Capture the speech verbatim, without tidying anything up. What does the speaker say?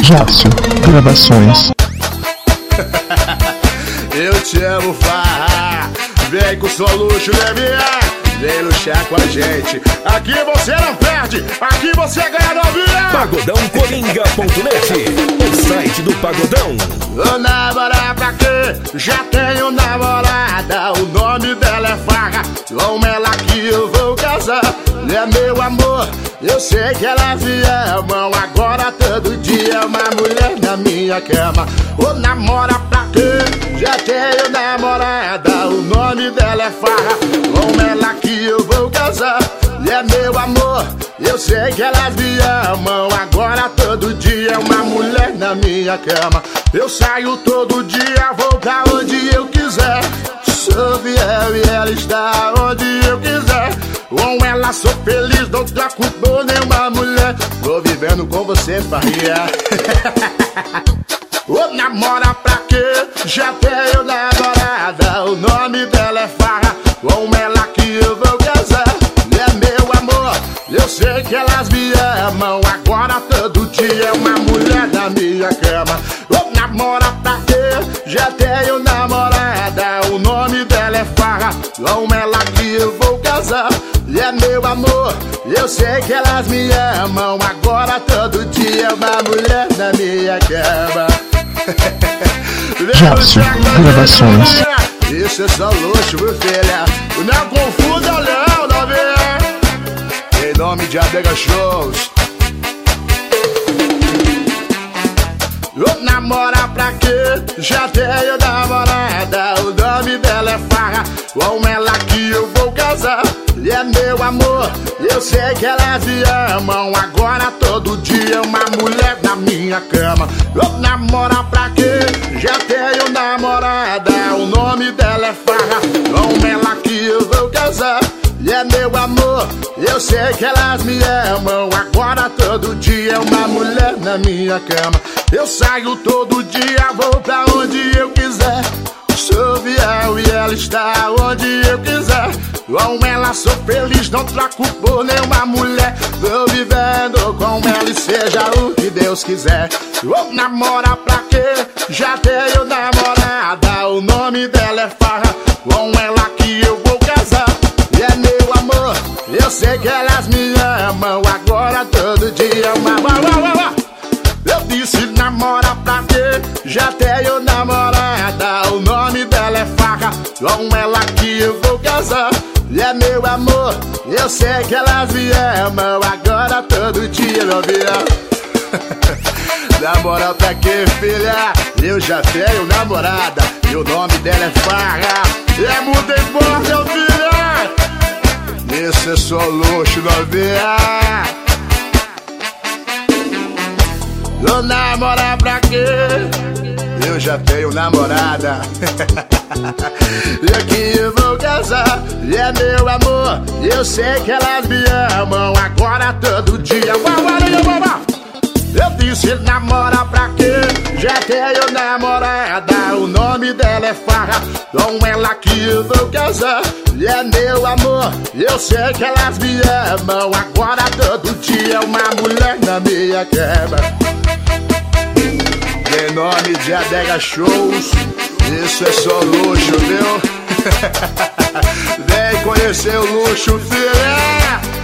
Jácio Gravações. Eu te amo, farra. Vem com o seu luxo, bebê. Vem luxar com a gente. Aqui você não perde, aqui você ganha novinha. Pagodão Coringa ponto net, o site do Pagodão. Vou namorar pra quê? Já tenho namorada. O nome dela é Farra. Com ela que eu vou casar. É meu amor, eu sei que ela me ama. Agora todo dia uma mulher na minha cama. Vou namorar pra quê? Já tenho namorada. O nome dela é Farra. Com ela que eu vou casar. É meu amor, eu sei que elas me amam. Agora todo dia uma mulher na minha cama. Eu saio todo dia, vou pra onde eu quiser. Sou fiel e ela está onde eu quiser. Com ela sou feliz, não troco por nenhuma mulher. Tô vivendo com você, Farrinha. Ô, namora pra quê? Já tenho namorada. O nome dela é Farra. Com ela que eu vou casar. É meu amor, eu sei que elas me amam. Agora todo dia é uma mulher na minha cama. Ô, namora pra quê? Já tenho namorada. O nome dela é Farra. Com ela que eu vou casar. É meu amor, eu sei que elas me amam. Agora todo dia é uma mulher na minha cama. Jácio Gravações. Isso é só luxo, meu filha. Não confunda, não, não vê? Em nome de Adega Shows. Eu namora pra quê? Já tenho namorada. O nome dela é Farra. Com ela que eu vou casar. E é meu amor, eu sei que elas me amam. Agora todo dia uma mulher na minha cama. Eu namoro pra quê? Já tenho namorada. O nome dela é Farra. Com ela que eu vou casar. E é meu amor, eu sei que elas me amam. Agora todo dia uma mulher na minha cama. Eu saio todo dia, vou pra onde eu quiser. Sou fiel e ela está onde eu quiser. Com ela sou feliz, não troco por nenhuma mulher. Vou vivendo com ela e seja o que Deus quiser. Vou namorar pra quê? Já tenho namorada. O nome dela é Farra. Com ela que eu vou casar. E é meu amor, eu sei que elas me amam. Agora todo dia uma... Eu disse namora pra quê? Já tenho namorada. O nome dela é Farra. Com ela que eu vou casar. E é meu amor, eu sei que elas me amam. Agora todo dia, meu filho. Namora pra quê, filha? Eu já tenho namorada. E o nome dela é Farra. É muito forte, meu filho. Isso é só luxo, novinha. Eu namora pra quê? Eu já tenho namorada. E aqui eu vou casar. E é meu amor, eu sei que elas me amam. Agora todo dia. Eu disse namora pra quê? Já tenho namorada. O nome dela é Farra. Com ela que eu vou casar. E é meu amor, eu sei que elas me amam. Agora todo dia uma mulher na minha cama. Em nome de Adega Shows. Isso é só luxo, viu? Vem conhecer o luxo, filha.